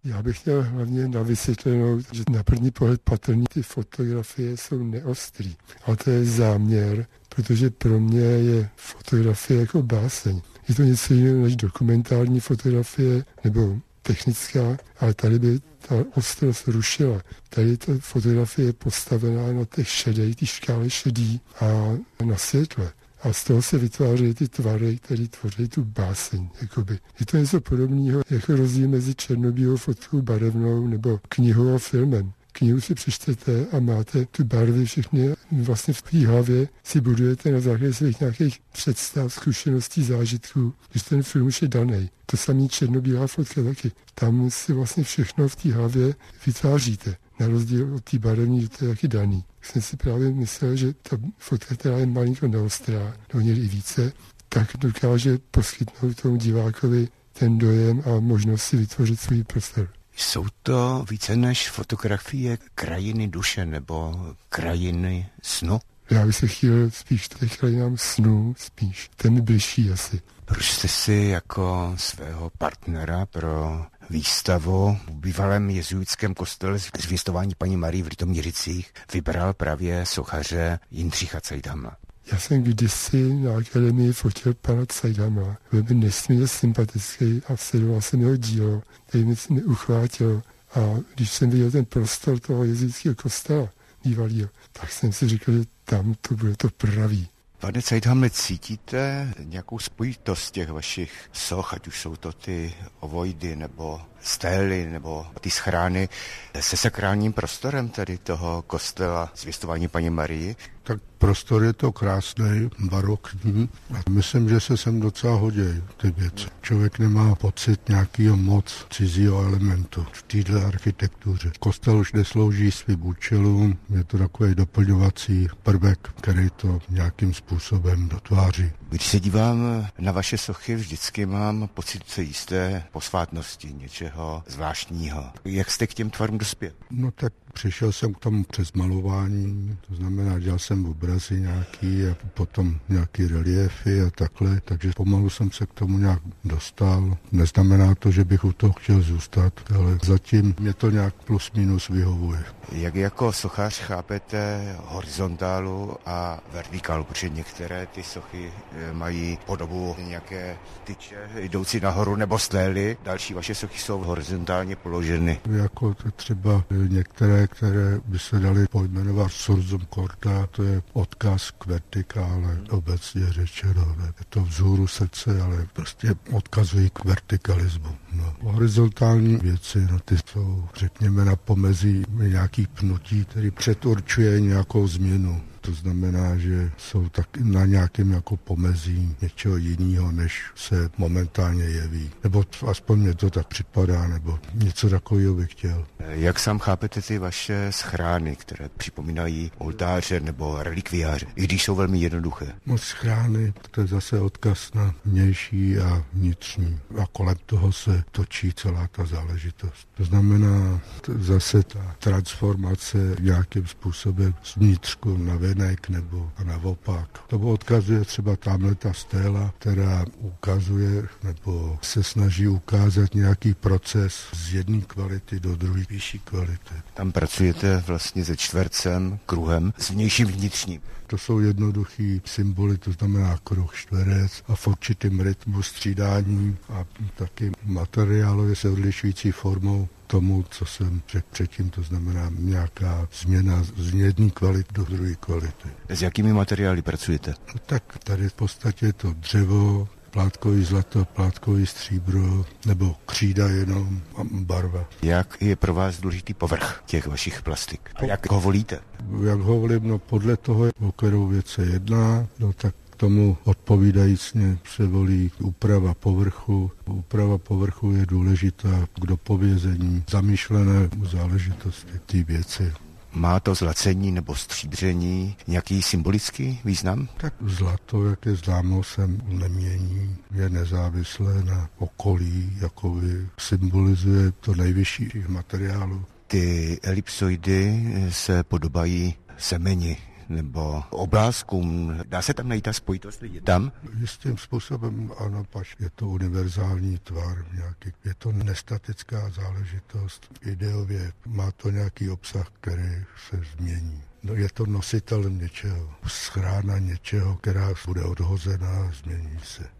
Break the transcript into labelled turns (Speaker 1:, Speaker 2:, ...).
Speaker 1: Já bych chtěl hlavně navysvětlenou, že na první pohled patrný ty fotografie jsou neostrý. A to je záměr, protože pro mě je fotografie jako báseň. Je to něco jiného než dokumentární fotografie nebo technická, ale tady by ta ostrost rušila. Tady ta fotografie je postavená na těch šedej, ty škály šedý a na světle. A z toho se vytvářejí ty tvary, které tvoří tu báseň. Jakoby. Je to něco podobného, jako rozdíl mezi černobílou fotkou barevnou nebo knihou a filmem. Knihu si přečtete a máte tu barvy všechny vlastně v té hlavě si budujete na základě svých nějakých představ, zkušeností, zážitků, když ten film už je daný. To samý černobílá fotka taky. Tam si vlastně všechno v té hlavě vytváříte. Na rozdíl od té barevní, to je taky daný. Jsem si právě myslel, že ta fotka, která je malinko neostrá, nebo někdy i více, tak dokáže poskytnout tomu divákovi ten dojem a možnost si vytvořit svůj prostor.
Speaker 2: Jsou to více než fotografie krajiny duše nebo krajiny snu?
Speaker 1: Já bych se chtěl spíš těch krajinám snů, spíš. Ten mi bližší asi.
Speaker 2: Proč jste si jako svého partnera pro výstavu v bývalém jezuitském kostele Zvěstování Panny Marie v Litoměřicích vybral právě sochaře Jindřicha Cajdhamla?
Speaker 1: Já jsem kdysi na akademii fotil pana Cajdhamla. Byl mi nesmírně sympatický a sledoval jsem jeho dílo, který mi uchvátil. A když jsem viděl ten prostor toho jezuitského kostela bývalýho, tak jsem si říkal, že tam to bude to pravý.
Speaker 2: Pane Cajdhamle, cítíte nějakou spojitost těch vašich soch, ať už jsou to ty ovojdy, nebo stély, nebo ty schrány, se sakrálním prostorem tady toho kostela Zvěstování Panny Marie?
Speaker 3: Tak prostor je to krásný, barokní. A myslím, že se sem docela hodí ty věci. Člověk nemá pocit nějakého moc cizího elementu v této architektuře. Kostel už neslouží svým účelům, je to takový doplňovací prvek, který to nějakým způsobem dotváří.
Speaker 2: Když se dívám na vaše sochy, vždycky mám pocit jisté posvátnosti, něčeho zvláštního. Jak jste k těm tvarům dospěl?
Speaker 3: No tak přišel jsem k tomu přes malování, to znamená, dělal jsem obrazy nějaký a potom nějaký reliefy a takhle, takže pomalu jsem se k tomu nějak dostal. Neznamená to, že bych u toho chtěl zůstat, ale zatím mě to nějak plus minus vyhovuje.
Speaker 2: Jak jako sochař chápete horizontálu a vertikálu, protože některé ty sochy mají podobu nějaké tyče jdoucí nahoru nebo stély, další vaše sochy jsou horizontálně položeny.
Speaker 3: Jako třeba některé, které by se daly pojmenovat sursum corda, to je odkaz k vertikále, obecně řečeno. Je to vzhůru srdce, ale prostě odkazují k vertikalismu. No. Horizontální věci, no, ty jsou, řekněme, na pomezí nějakých pnutí, který předurčuje nějakou změnu. To znamená, že jsou tak na nějakém jako pomezí něčeho jiného, než se momentálně jeví. Nebo aspoň mě to tak připadá, nebo něco takového bych chtěl.
Speaker 2: Jak sám chápete ty vaše schrány, které připomínají oltáře nebo relikviáře, i když jsou velmi jednoduché?
Speaker 3: No schrány, to je zase odkaz na vnější a vnitřní. A kolem toho se točí celá ta záležitost. To znamená zase ta transformace nějakým způsobem z vnitřku na venek nebo naopak. To odkazuje třeba tamhle ta stéla, která ukazuje nebo se snaží ukázat nějaký proces z jedné kvality do druhé vyšší kvality.
Speaker 2: Tam pracujete vlastně se čtvercem, kruhem, s vnějším vnitřním.
Speaker 3: To jsou jednoduchý symboly, to znamená kruh, čtverec a v určitým rytmu střídání a taky materiálově se odlišující formou tomu, co jsem řekl předtím, to znamená nějaká změna z jedné kvality do druhé kvality.
Speaker 2: S jakými materiály pracujete?
Speaker 3: Tak tady v podstatě je to dřevo, plátkový zlato, plátkový stříbro nebo křída jenom a barva.
Speaker 2: Jak je pro vás důležitý povrch těch vašich plastik? A jak ho volíte?
Speaker 3: Jak ho volím? No podle toho, o kterou věc se jedná, no tak tomu odpovídajícně se volí úprava povrchu. Úprava povrchu je důležitá k dopovězení zamýšlené záležitosti té věci.
Speaker 2: Má to zlacení nebo stříbření nějaký symbolický význam?
Speaker 3: Tak zlato, jak je známo, se nemění, je nezávislé na okolí, jakoby symbolizuje to nejvyšší materiálu.
Speaker 2: Ty elipsoidy se podobají semeni nebo obrázkům. Dá se tam najít ta spojitost? Je tam?
Speaker 3: Jistým způsobem ano, pač je to univerzální tvar nějaký. Je to nestatická záležitost. Ideově má to nějaký obsah, který se změní. No, je to nositel něčeho, schrána něčeho, která bude odhozená a změní se.